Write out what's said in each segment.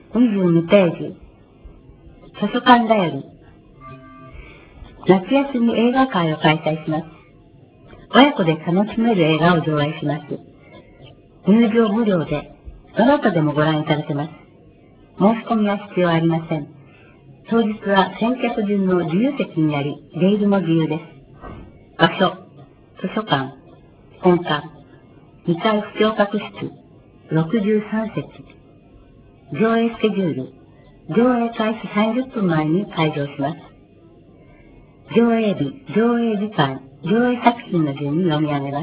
22ページ。図書館だより。夏休み映画会を開催します。親子で楽しめる映画を上映します。入場無料で、どなたでもご覧いただけます。申し込みは必要ありません。当日は先客順の自由席にあり、出入りも自由です。場所、図書館、本館、2階不調覚室、63席。上映スケジュール、上映開始30分前に開場します。上映日、上映時間、上映作品の順に読み上げます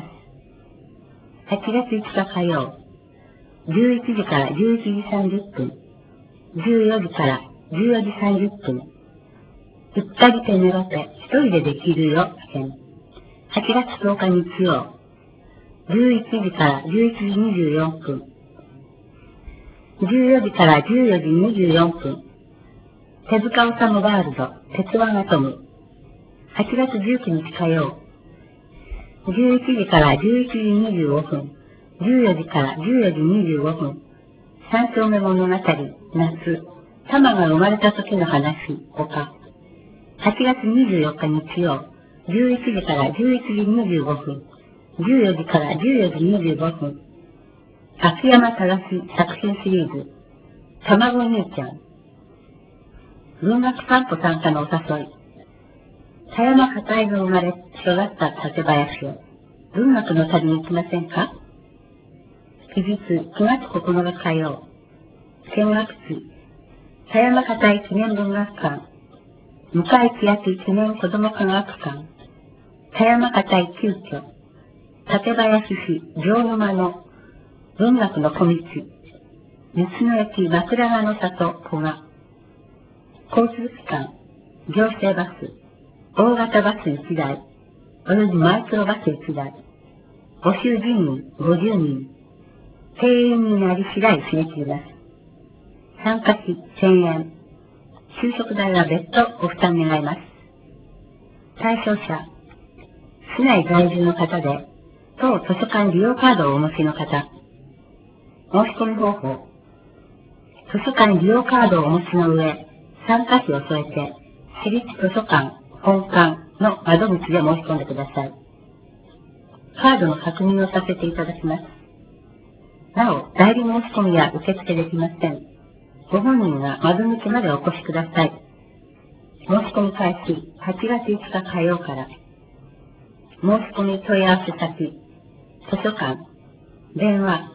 。8月5日火曜、11時から11時30分、14時から14時30分、うっかりペネロペ、一人でできるよ、編。8月10日日曜、11時から11時24分、14時から14時24分、手塚治虫ワールド、鉄腕アトム。8月19日火曜、11時から11時25分、14時から14時25分、三丁目物語、夏、玉が生まれた時の話、他。8月24日日曜、11時から11時25分、14時から14時25分、秋山正作品シリーズ、卵兄ちゃん。文学散歩参加のお誘い。田山片井が生まれ育った館林へ、文学の旅に行きませんか？期日9月9日火曜。見学地、田山片井記念文学館。向井千秋記念子ども科学館。田山片井旧居。館林市城沼の文学の小道。道の駅枕川の里古賀。交通機関、行政バス、大型バス1台、およびマイクロバス1台。募集人員50人。定員になり次第締め切ります。参加費1000円。就職代は別途ご負担願います。対象者、市内在住の方で、当図書館利用カードをお持ちの方。申し込み方法、図書館利用カードをお持ちの上、参加費を添えて、私立図書館、本館の窓口で申し込んでください。カードの確認をさせていただきます。なお、代理申し込みは受付できません。ご本人が窓口までお越しください。申し込み開始、8月5日火曜から。申し込み問い合わせ先、図書館、電話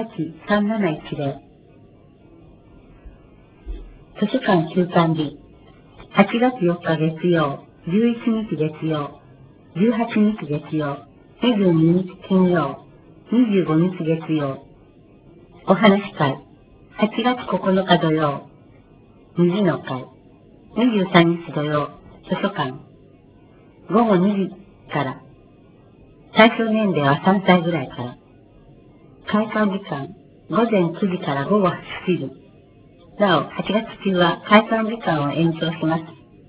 583710。図書館休館日、8月4日月曜、11日月曜、18日月曜、22日金曜、25日月曜。お話会、8月9日土曜、2時の会、23日土曜、図書館、午後2時から、対象年齢は3歳ぐらいから、開館時間、午前9時から午後7時。なお、8月中は開館時間を延長します。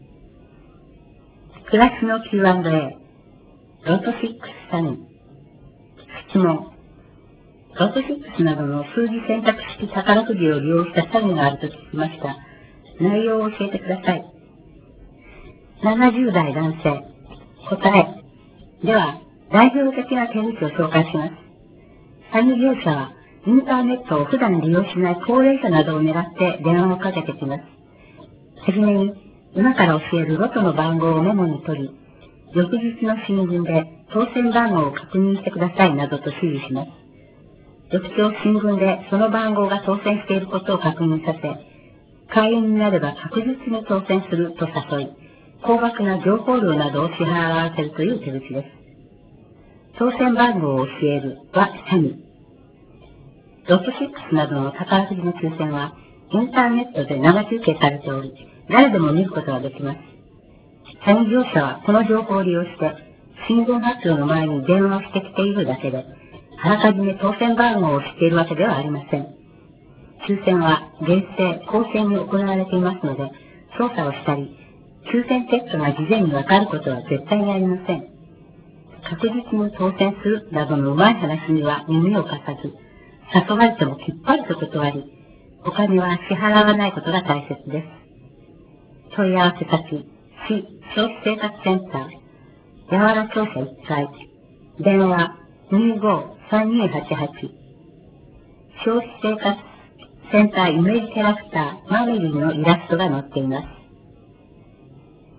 クラスの Q&A、ロト6サミ。質問。ロト6などの数字選択式宝くじを利用した詐欺があると聞きました。内容を教えてください。70代男性。答え。では、代表的な手口を紹介します。詐欺業者は、インターネットを普段利用しない高齢者などを狙って電話をかけてきます。はじめに、今から教えるロトの番号をメモに取り、翌日の新聞で当選番号を確認してくださいなどと指示します。翌朝新聞でその番号が当選していることを確認させ、会員になれば確実に当選すると誘い、高額な情報料などを支払わせるという手口です。当選番号を教えるは詐欺。ロト6などの宝くじの抽選は、インターネットで生中継されており、誰でも見ることができます。詐欺業者はこの情報を利用して、新聞発表の前に電話をしてきているだけで、あらかじめ当選番号を知っているわけではありません。抽選は厳正、公正に行われていますので、操作をしたり、抽選結果が事前にわかることは絶対にありません。確実に当選するなどのうまい話には耳を貸さず、誘われてもきっぱりと断り、 お金は支払わないことが大切です。問い合わせ先、市消費生活センター、八原庁舎1階、電話25-3288、消費生活センターイメージキャラクターマメリンのイラストが載っています。